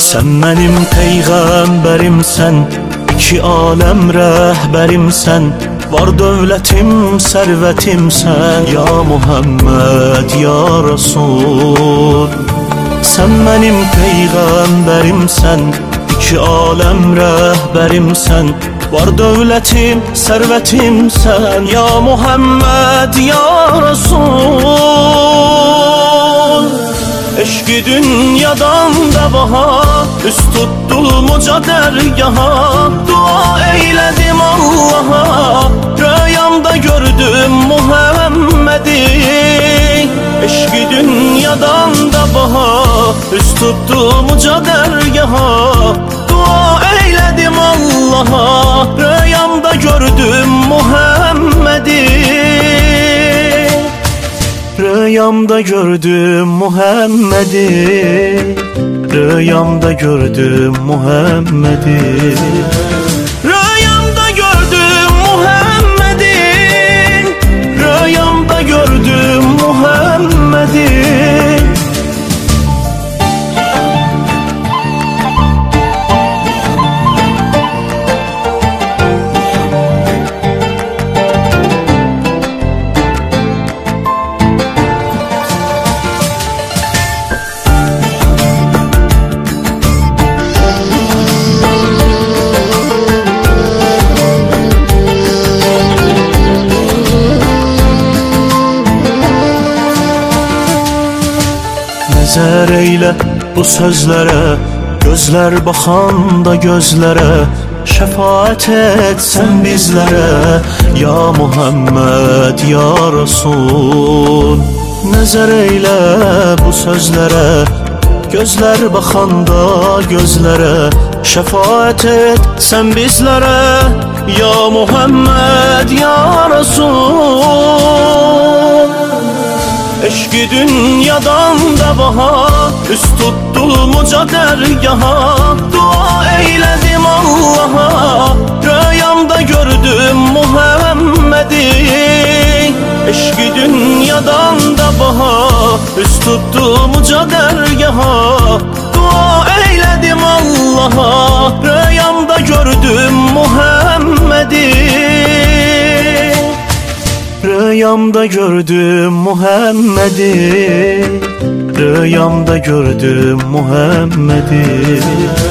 Sen benim peygamberimsen, iki alem rehberimsen, var dövletim, servetimsen, ya Muhammed, ya Resul. Sen benim peygamberimsen, iki alem rehberimsen, var dövletim, servetimsen, ya Muhammed, ya Resul. Eşki dünyadan da baha, üst tutulmuca dergaha, dua eyledim Allah'a, rüyamda gördüm Muhammed'i. Eşki dünyadan da baha, üst tutulmuca dergaha, dua eyledim Allah'a, rüyamda gördüm Muhammed'i. Rüyamda gördüm Muhammed'i, rüyamda gördüm Muhammed'i. Rüyamda gördüm Muhammed'i, rüyamda gördüm Muhammed'i. Nəzər eylə bu sözlərə, gözlər baxanda gözlərə, şəfaət et sən bizlərə, ya Muhammed, ya Resul. Nəzər eylə bu sözlərə, gözlər baxanda gözlərə, şəfaət et sən bizlərə, ya Muhammed, ya Resul. Eşki dünyadan da baha, üst tutulmuca dergaha, dua eyledim Allah'a, rüyamda gördüm Muhammed'i. Eşki dünyadan da baha, üst tutulmuca dergaha, dua eyledim Allah'a, rüyamda gördüm Muhammed'i. Rüyamda gördüm Muhammed'i, rüyamda gördüm Muhammed'i.